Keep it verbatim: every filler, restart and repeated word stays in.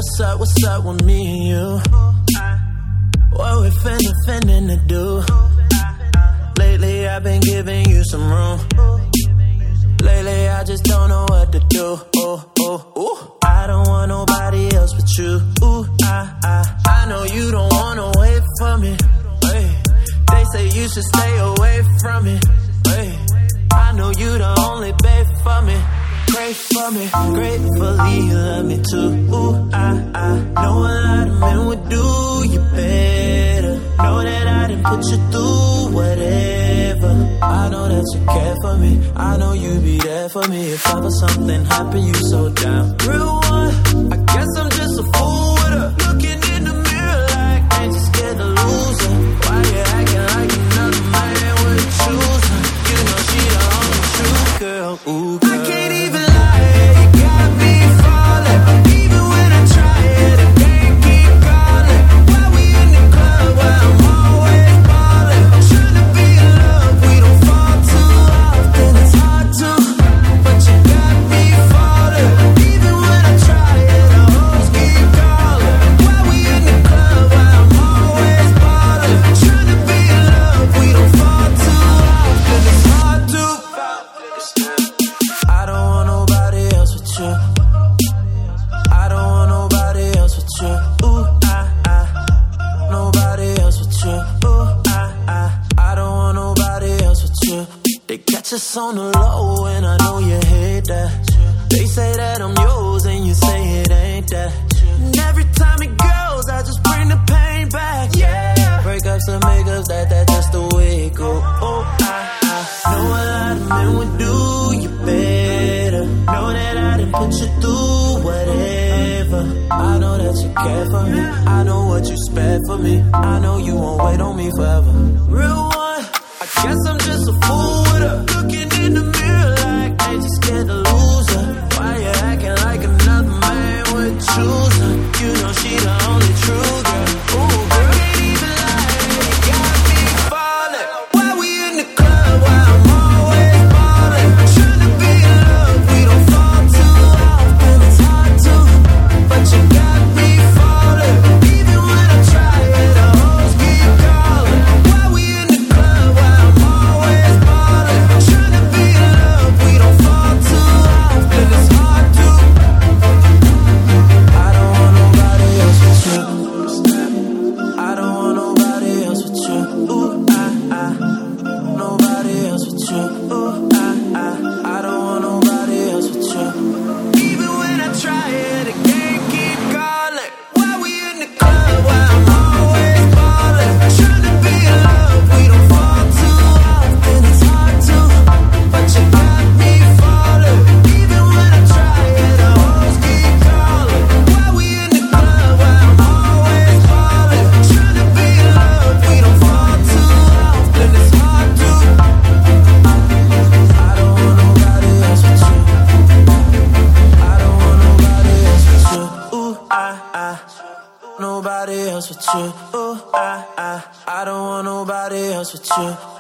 what's up, what's up with me and you? What we finna, finna to do? Lately I've been giving you some room. Lately I just don't know what to do. Oh, oh, ooh. I don't want nobody else but you. Ooh, I, I, I know you don't wanna wait for me. Hey, they say you should stay away from me. Hey, I know you the only babe for me. Pray for me, gratefully you love me too. Ooh, I, I know a lot of men would do you better. Know that I didn't put you through whatever. I know that you care for me. I know you be there for me. If ever something happened, you so down. Real one, I guess I'm just a fool with her. Looking in the mirror like, ain't you scared to lose her? Why you acting like another man would choose her? You know she the only true girl. Ooh, girl. I can't even lie, you got me falling. Even when I try it, I can't keep calling. Why we in the club where I'm always balling? Trying to be in love, we don't fall too often. It's hard to, but you got me falling. Even when I try it, the hoes keep calling. Why we in the club where I'm always balling? Trying to be in love, we don't fall too often. It's hard to. I don't want nobody else with you. I don't want nobody else with you. Ooh, I, I, nobody else with you. Ooh, I, I, I don't want nobody else with you. They catch us on the low and I know you hate that. They say that I'm yours and you say it ain't that. And every time it goes, I just bring the pain back. Yeah, breakups and makeups, that, that just the way it go. Oh, I, I know a lot of men would do you better. Know that I didn't put you through whatever. I know that you care for me. I know what you spare for me. I know you won't wait on me forever. Real one, I guess I'm just a fool with her. Looking in the mirror like, ain't you scared to lose her? Why you acting like another man would choose her? You know she the only true girl. Ooh, girl, can't even lie, you got me falling. Why we in the club while I'm always balling? Trying to be in love, we don't fall too often. It's hard to, but you got me falling. Even when I try it, the hoes keep calling. Why we in the club while I'm always balling? Trying to be in love, we don't fall too often. It's hard to. I don't want nobody else with you. I don't want nobody else with you. Ooh, I, I, nobody else with you. Ooh, I, I, I don't want nobody else with you. Even when I try it, I can't keep calling. Why we in the club while I'm always balling? Trying to be in love, we don't fall too often. It's hard to, but you got me falling. Even when I try it, the hoes keep calling. Why we in the club while I'm always balling? Trying to be in love, we don't fall too often. It's hard to. I don't want nobody else with you. I don't want nobody else with you. Ooh, I, I, nobody else with you. Ooh, I, I, I don't want nobody else with you.